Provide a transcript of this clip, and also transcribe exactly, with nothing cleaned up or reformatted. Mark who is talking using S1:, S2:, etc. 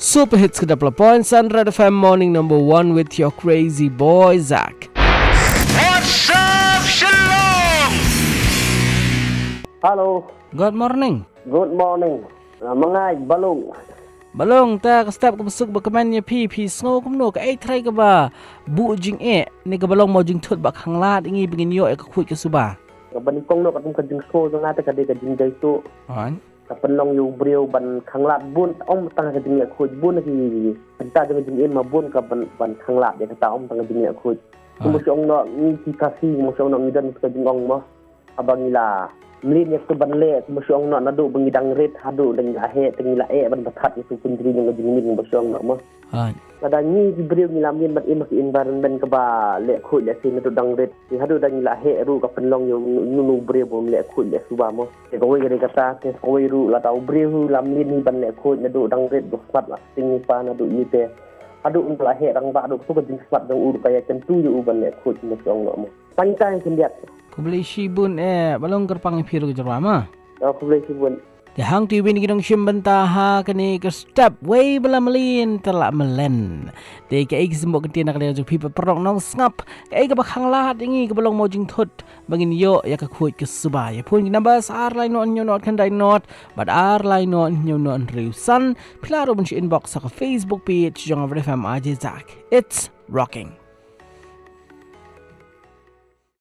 S1: Super Hits Kedapla Points on Red F M Morning Number One with your crazy boy Zach.
S2: What's up, Shalom?
S3: Hello.
S1: Good morning.
S3: Good morning. Uh, mga balong.
S1: Balong ta ka step ka besuk ba kaman nya pi pi sngo kum no ka ai trai ka ba bu jing e ni ka balong mo jing thut ba khang lat ingi bingin yo e ka khui ka suba.
S3: Ka ban kong no ka tum ka jing so so ngata ka de ka jing dai tu.
S1: Han.
S3: Ka penong yu brio ban khang lat bun om tang ka jing ya khui bun ki ta jing jing en ma bun ka ban ban khang lat de ka ta om tang ka jing ya khui. Mo si ong no ni ki ka si mo si ong no ni dan ka jing ong mo. Abang ila Mlin yang sebenarnya musyong nak nadu bengidang red hadu dengan ahe dengan la e ban batat itu pendiri yang jingmin musyong nak mah.
S1: Han.
S3: Kadang-kadang diberi ngilamin ban imak environment ke ba lek khut lek sin nadu dang red. Di hadu dan la ahe ru ka penlong yang nunu beri bom lek khut lek suba mah. Ke koi gere kata ke koi ru la tau beri hu lamlin ni ban lek khut nadu dang red do smat lah ting pa nadu yite. Hadu un la ahe rang ba do su ka jing smat dang ur kaya tentu yu ban lek khut musyong nak mah. Pantai sendiat.
S1: Ku beli shibun eh balong kerpang piru ke jerama.
S3: Aku boleh sebut.
S1: Di hang ti win gidong shim bentaha kani ke step way bela melin telak melen. Di ke ik sembok kentina kali ajuk pipa perong nong ngap. Ke ik bakhang lahat ingi ke balong mojing thut bangin yo ya ke kuit ke subaya. Pun ginabas ar lai non nyo not kandai not but ar lai non nyo not riusan. Pilaro bunchi inbox sa ka Facebook page jong Red F M Aj Zach. It's rocking.